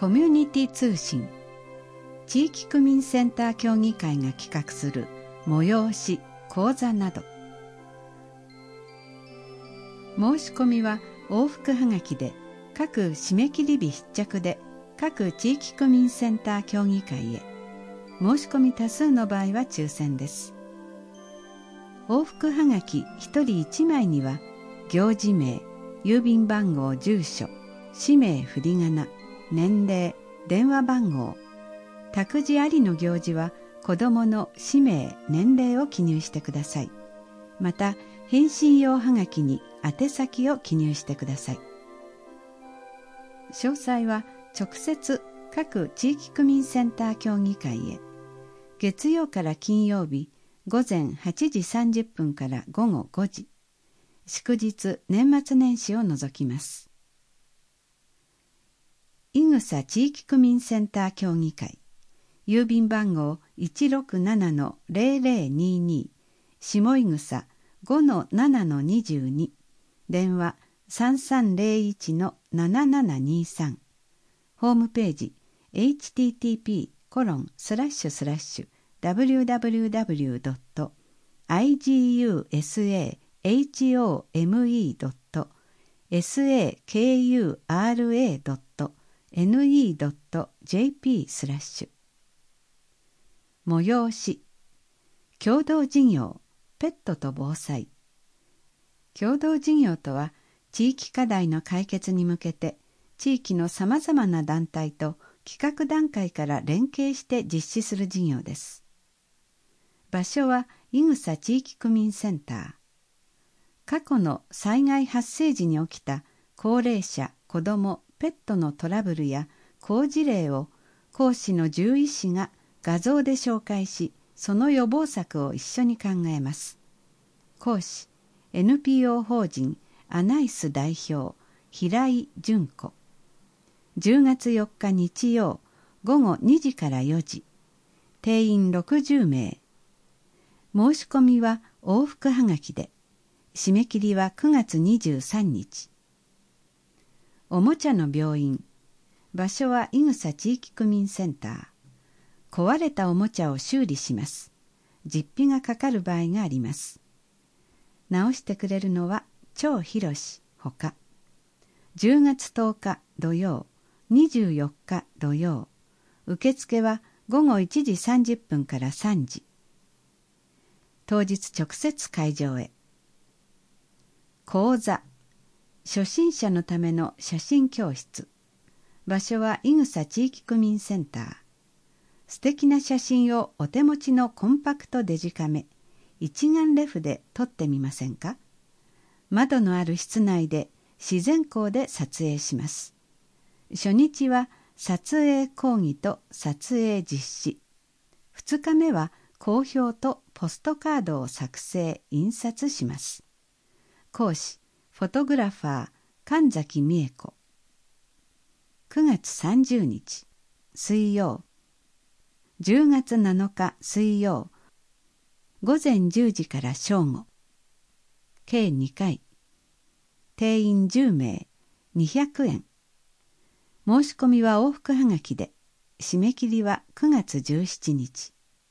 コミュニティ通信、地域区民センター協議会が企画する催し、講座など。申し込みは往復はがきで、各締め切り日必着で各地域区民センター協議会へ。申し込み多数の場合は抽選です。往復はがき1人1枚には、行事名、郵便番号、住所、氏名、振り仮名、年齢、電話番号、託児ありの行事は子どもの氏名、年齢を記入してください。また、返信用はがきに宛先を記入してください。詳細は直接各地域区民センター協議会へ。月曜から金曜日、午前8時30分から午後5時。祝日、年末年始を除きます。いぐさ地域区民センター協議会。郵便番号 167-0022。下いぐさ 5-7-22。電話 3301-7723。ホームページ http://www.igusahome.sakura.ne.jp/ 催し、共同事業、ペットと防災。共同事業とは、地域課題の解決に向けて、地域のさまざまな団体と企画段階から連携して実施する事業です。場所は、いぐさ地域区民センター。過去の災害発生時に起きた高齢者、子ども、ペットのトラブルや好事例を講師の獣医師が画像で紹介し、その予防策を一緒に考えます。講師、NPO 法人アナイス代表、平井純子。10月4日日曜、午後2時から4時。定員60名。申し込みは往復はがきで。締め切りは9月23日。おもちゃの病院。場所はいぐさ地域区民センター。壊れたおもちゃを修理します。実費がかかる場合があります。直してくれるのは張博士ほか。10月10日土曜、24日土曜。受付は午後1時30分から3時。当日直接会場へ。講座、初心者のための写真教室。場所はいぐさ地域区民センター。素敵な写真をお手持ちのコンパクトデジカメ、一眼レフで撮ってみませんか？窓のある室内で自然光で撮影します。初日は撮影講義と撮影実施。2日目は講評とポストカードを作成・印刷します。講師、フォトグラファー、神崎美恵子。9月30日、水曜。10月7日水曜。午前10時から正午。計2回。定員10名、200円。申し込みは往復はがきで、締め切りは9月17日。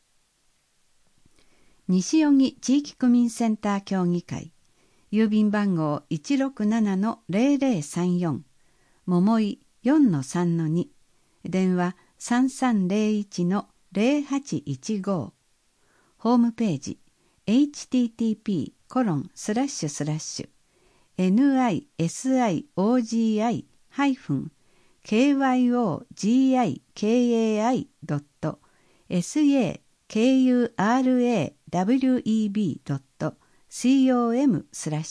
西荻地域区民センター協議会。郵便番号 167-0034。桃井 4-3-2。電話 3301-0815。ホームページ http://nisiogii-kuraWeb.com/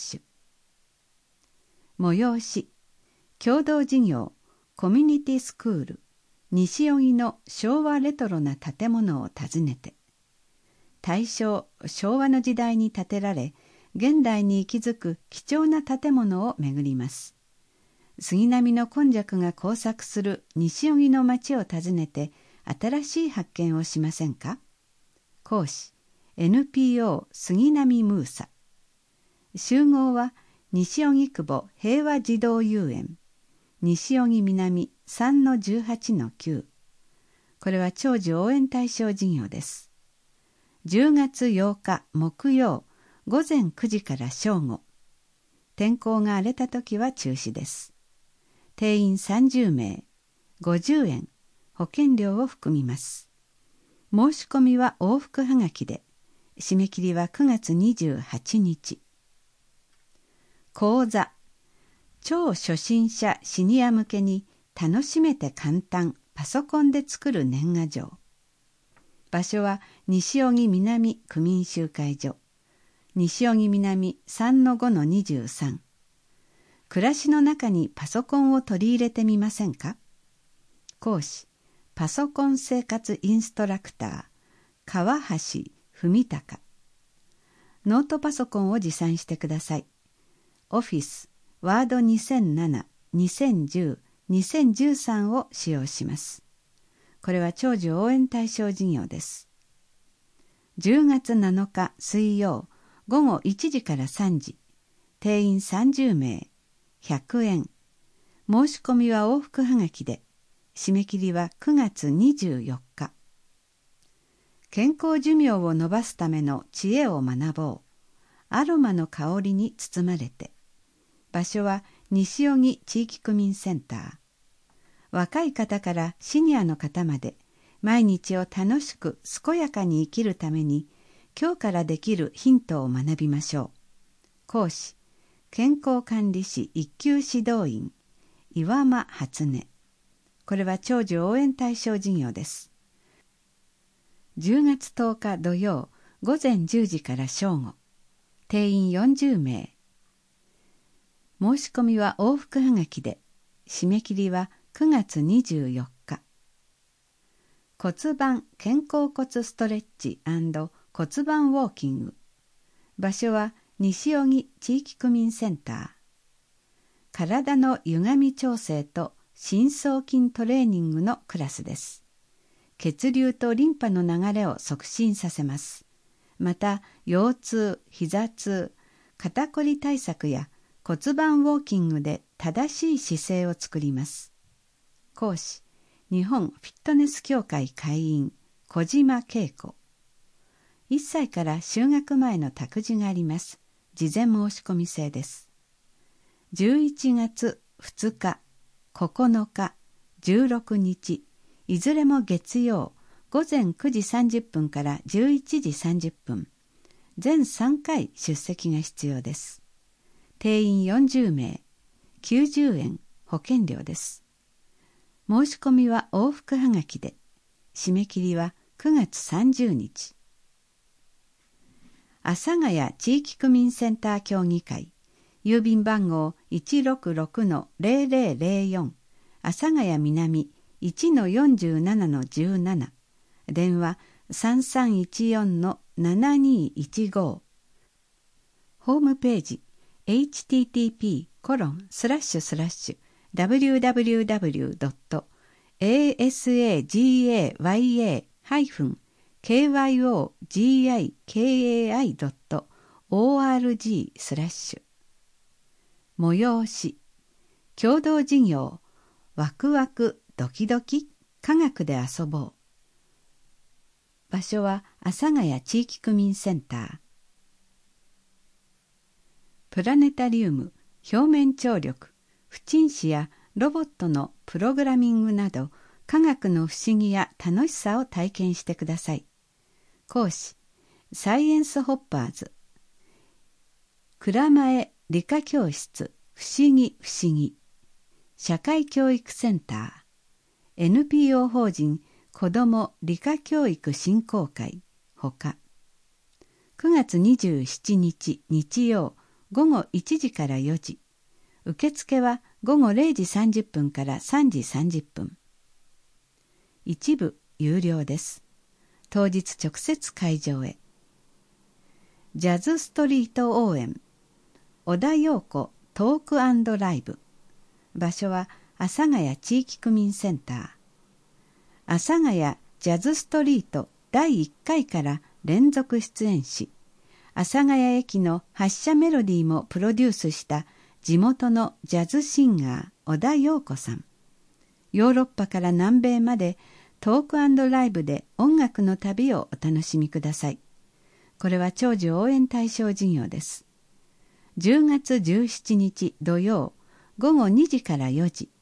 催し、共同事業、コミュニティスクール、西荻の昭和レトロな建物を訪ねて。大正、昭和の時代に建てられ、現代に息づく貴重な建物を巡ります。杉並の今昔が交錯する西荻の町を訪ねて、新しい発見をしませんか？講師、NPO 杉並ムーサ。集合は西荻窪平和児童遊園。 西荻南 3-18-9。これは長寿応援対象事業です。10月8日木曜午前9時から正午。天候が荒れた時は中止です。定員30名、50円、保険料を含みます。申し込みは往復はがきで、締め切りは9月28日。講座、超初心者シニア向けに楽しめて簡単パソコンで作る年賀状。場所は西荻南区民集会所。西荻南 3-5-23。暮らしの中にパソコンを取り入れてみませんか？講師、パソコン生活インストラクター、川橋文隆。ノートパソコンを持参してください。オフィス、ワード2007、2010、2013を使用します。これは長寿応援対象事業です。10月7日水曜、午後1時から3時。定員30名、100円。申し込みは往復はがきで、締め切りは9月24日。健康寿命を延ばすための知恵を学ぼう。アロマの香りに包まれて。場所は西荻地域区民センター。若い方からシニアの方まで、毎日を楽しく健やかに生きるために、今日からできるヒントを学びましょう。講師、健康管理士一級指導員、岩間初音。これは長寿応援対象事業です。10月10日土曜、午前10時から正午。定員40名。申し込みは往復はがきで、締め切りは9月24日。骨盤肩甲骨ストレッチ&骨盤ウォーキング。場所は西荻地域区民センター。体の歪み調整と深層筋トレーニングのクラスです。血流とリンパの流れを促進させます。また、腰痛、膝痛、肩こり対策や骨盤ウォーキングで正しい姿勢を作ります。講師、日本フィットネス協会会員、小島恵子。1歳から就学前の託児があります。事前申し込み制です。11月2日、9日、16日、いずれも月曜、午前9時30分から11時30分。全3回出席が必要です。定員40名、90円、保険料です。申し込みは往復はがきで、締め切りは9月30日。阿佐ヶ谷地域区民センター協議会、郵便番号 166-0004、阿佐ヶ谷南 1-47-17、電話 3314-7215。ホームページ http://www.asagayakai.org/ 催し、共同事業、ワクワクドキドキ科学で遊ぼう。場所は阿佐ヶ谷地域区民センター。プラネタリウム、表面張力、不沈子やロボットのプログラミングなど、科学の不思議や楽しさを体験してください。講師、サイエンスホッパーズ。蔵前理科教室、不思議不思議。社会教育センター。NPO 法人子ども理科教育振興会ほか。9月27日日曜午後1時から4時。受付は午後0時30分から3時30分。一部有料です。当日直接会場へ。ジャズストリート応援。小田陽子トーク&ライブ。場所は阿佐ヶ谷地域区民センター。阿佐ヶ谷ジャズストリート第1回から連続出演し、阿佐ヶ谷駅の発車メロディーもプロデュースした地元のジャズシンガー小田陽子さん。ヨーロッパから南米までトーク&ライブで音楽の旅をお楽しみください。これは長寿応援対象事業です。10月17日土曜午後2時から4時。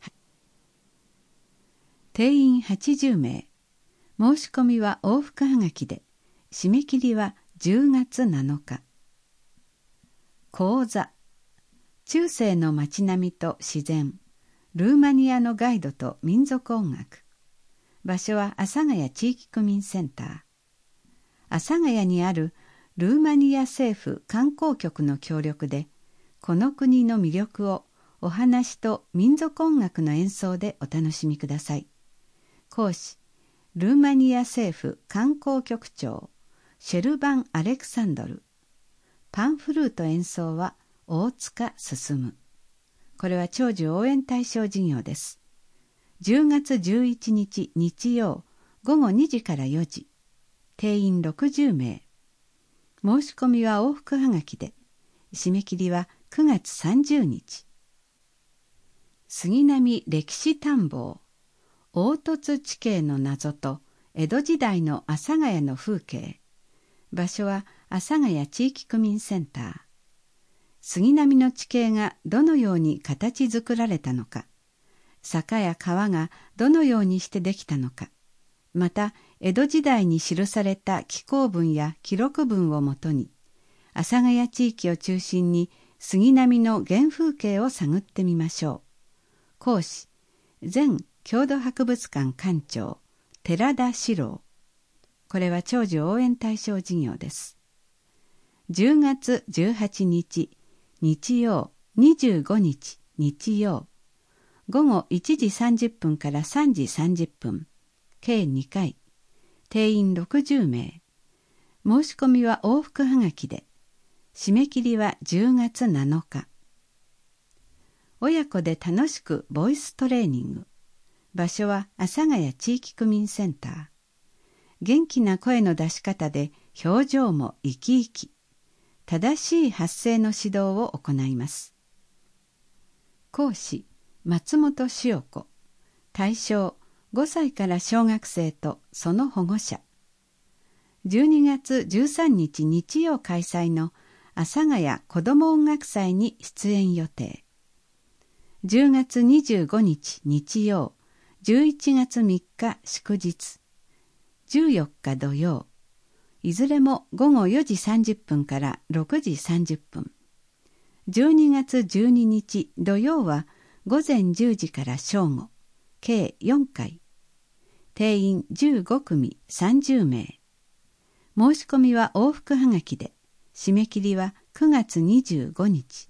定員80名。申し込みは往復はがきで、締め切りは10月7日。講座。中世の街並みと自然、ルーマニアのガイドと民族音楽。場所は阿佐ヶ谷地域区民センター。阿佐ヶ谷にあるルーマニア政府観光局の協力で、この国の魅力をお話と民族音楽の演奏でお楽しみください。講師、ルーマニア政府観光局長、シェルバン・アレクサンドル。パンフルート演奏は大塚進。これは長寿応援対象事業です。10月11日日曜午後2時から4時。定員60名。申し込みは往復はがきで、締め切りは9月30日。杉並歴史探訪。凹凸地形の謎と江戸時代の阿佐ヶ谷の風景。場所は阿佐ヶ谷地域区民センター。杉並の地形がどのように形作られたのか、坂や川がどのようにしてできたのか、また江戸時代に記された紀行文や記録文をもとに、阿佐ヶ谷地域を中心に杉並の原風景を探ってみましょう。講師、前郷土博物館館長、寺田史郎。これは長寿応援対象事業です。10月18日、日曜、25日、日曜。午後1時30分から3時30分。計2回。定員60名。申し込みは往復はがきで。締め切りは10月7日。親子で楽しくボイストレーニング。場所は阿佐ヶ谷地域区民センター。元気な声の出し方で表情も生き生き。正しい発声の指導を行います。講師、松本塩子。対象、5歳から小学生とその保護者。12月13日日曜開催の阿佐ヶ谷子ども音楽祭に出演予定。10月25日日曜、11月3日祝日、14日土曜。いずれも午後4時30分から6時30分。12月12日土曜は午前10時から正午。計4回。定員15組30名。申し込みは往復はがきで、締め切りは9月25日。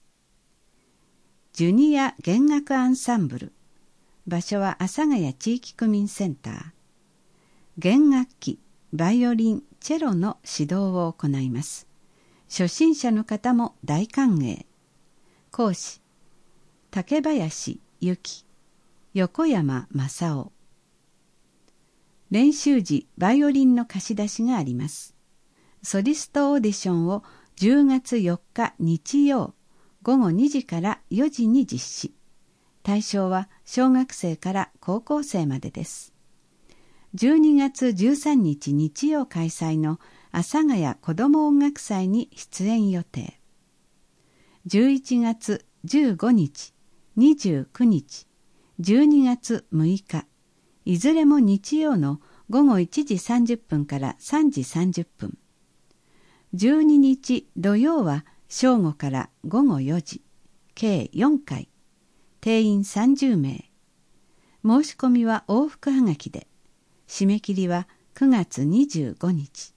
ジュニア弦楽アンサンブル。場所は阿佐ヶ谷地域区民センター。弦楽器、バイオリン、チェロの指導を行います。初心者の方も大歓迎。講師、竹林由紀、横山正夫。練習時、バイオリンの貸し出しがあります。ソリストオーディションを10月4日日曜、午後2時から4時に実施。対象は小学生から高校生までです。12月13日日曜開催の阿佐ヶ谷子ども音楽祭に出演予定。11月15日、29日、12月6日、いずれも日曜の午後1時30分から3時30分。12日土曜は正午から午後4時、計4回。定員30名。申し込みは往復はがきで。締め切りは9月25日。